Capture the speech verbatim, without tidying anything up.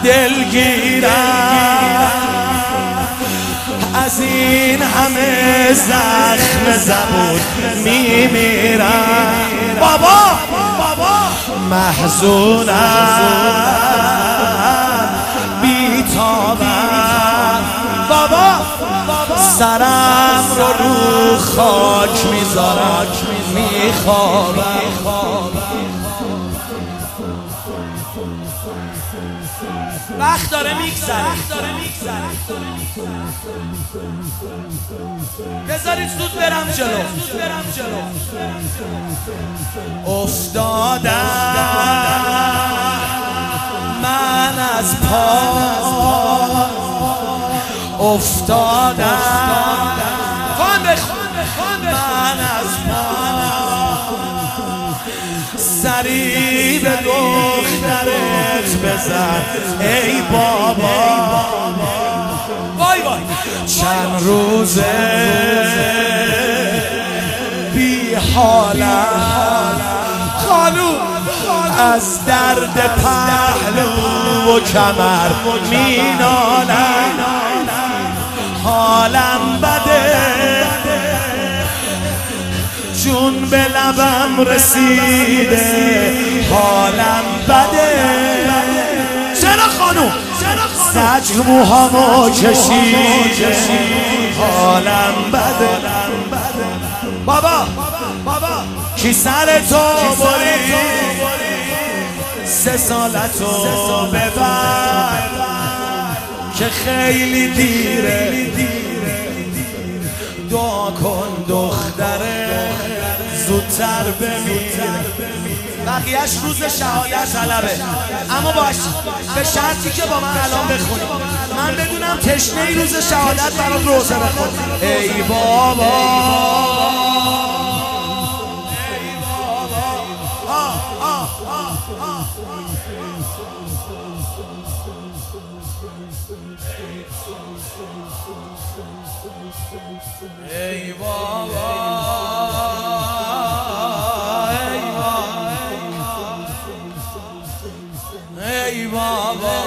دلگیرم، از این همه زخم زبون میمیرم. بابا بابا محزونم بیتابم، بابا سرم رو رو خاک میذارم میخوابم. وقت داره میگذره، بذارید زود برم جلو. افتادم من از پا، افتادم من از پا، سری به دخترت بزن ای بابا. وای وای چند روزه بی حالم خانو، از درد پهلو و کمر مینالم. حالم بده جون به لبم رسیده، حالم بده. چرا خانوم زجر موهامو کشیده، حالم بده. بابا بابا کی سر تو بری سه سالتو ببر که خیلی دیره. دعا کن دختره زودتر بمیره. بقیهش روز شهادت طلبه، اما باش به شرطی که با من الان بخونی، من بدونم تشنه ای روز شهادت برات روزه بخون. ای بابا ای بابا ای بابا ای بابا